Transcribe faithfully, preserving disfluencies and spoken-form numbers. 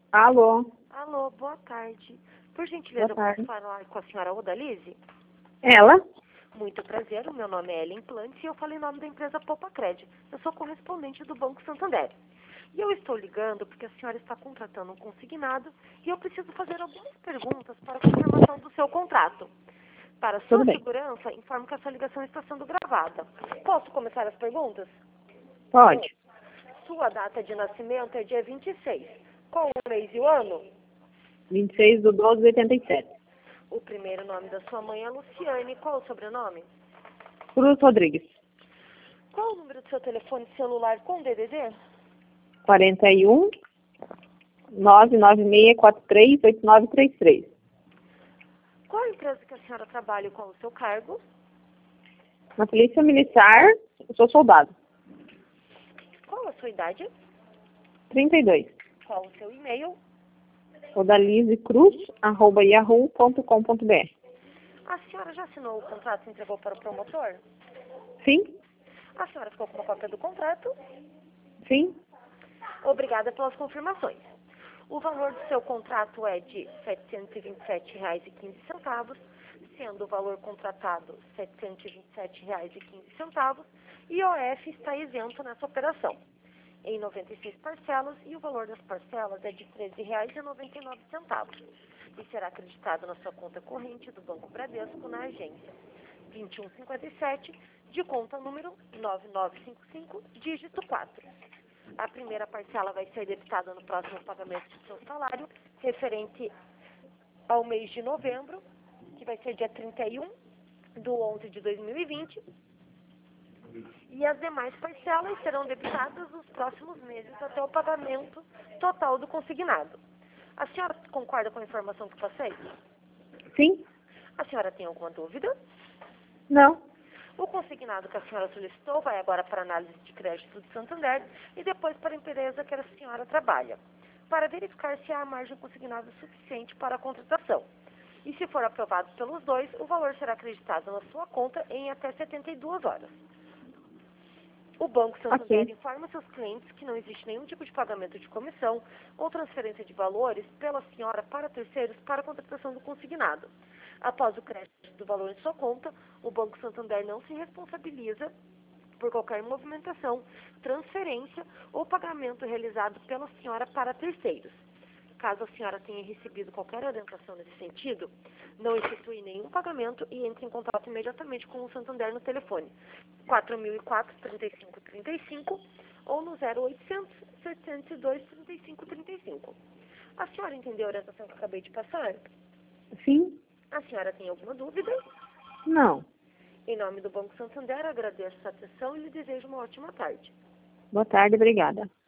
Alô, Alô, boa tarde. Por boa gentileza, eu posso tarde. falar com a senhora Odalise? Ela? Muito prazer, o meu nome é Ellen Plantes e eu falo em nome da empresa Poupa Cred. Eu sou correspondente do Banco Santander. E eu estou ligando porque a senhora está contratando um consignado e eu preciso fazer algumas perguntas para a confirmação do seu contrato. Para Tudo sua bem. segurança, informo que essa ligação está sendo gravada. Posso começar as perguntas? Pode. Sua data de nascimento é dia vinte e seis. Qual o mês e o ano? vinte e seis do doze de oitenta e sete. O primeiro nome da sua mãe é Luciane. Qual o sobrenome? Cruz Rodrigues. Qual o número do seu telefone celular com D D D? quarenta e um, nove nove seis quatro três oito nove três três. Qual a empresa que a senhora trabalha e qual o seu cargo? Na Polícia Militar, eu sou soldado. Qual a sua idade? trinta e dois. Qual o seu e-mail? Odalise Cruz, arroba yahoo ponto com ponto br. A senhora já assinou o contrato e entregou para o promotor? Sim? A senhora ficou com uma cópia do contrato? Sim? Obrigada pelas confirmações. O valor do seu contrato é de setecentos e vinte e sete reais e quinze centavos, sendo o valor contratado setecentos e vinte e sete reais e quinze centavos, e o I O F está isento nessa operação, em noventa e seis parcelas, e o valor das parcelas é de treze reais e noventa e nove centavos, e será acreditado na sua conta corrente do Banco Bradesco na agência vinte e um cinquenta e sete, de conta número nove nove cinco cinco, dígito quatro. A primeira parcela vai ser debitada no próximo pagamento do seu salário, referente ao mês de novembro, que vai ser dia trinta e um do onze de dois mil e vinte. E as demais parcelas serão debitadas nos próximos meses até o pagamento total do consignado. A senhora concorda com a informação que passei? Sim? A senhora tem alguma dúvida? Não. O consignado que a senhora solicitou vai agora para a análise de crédito do Santander e depois para a empresa que a senhora trabalha, para verificar se há margem consignada suficiente para a contratação. E se for aprovado pelos dois, o valor será acreditado na sua conta em até setenta e duas horas. O Banco Santander Ok. informa seus clientes que não existe nenhum tipo de pagamento de comissão ou transferência de valores pela senhora para terceiros para a contratação do consignado. Após o crédito do valor em sua conta, o Banco Santander não se responsabiliza por qualquer movimentação, transferência ou pagamento realizado pela senhora para terceiros. Caso a senhora tenha recebido qualquer orientação nesse sentido, não efetue nenhum pagamento e entre em contato imediatamente com o Santander no telefone quatro mil e quatro, trinta e cinco, trinta e cinco ou no zero oitocentos, setecentos e dois, trinta e cinco, trinta e cinco. A senhora entendeu a orientação que eu acabei de passar? Sim? A senhora tem alguma dúvida? Não. Em nome do Banco Santander, agradeço a sua atenção e lhe desejo uma ótima tarde. Boa tarde, obrigada.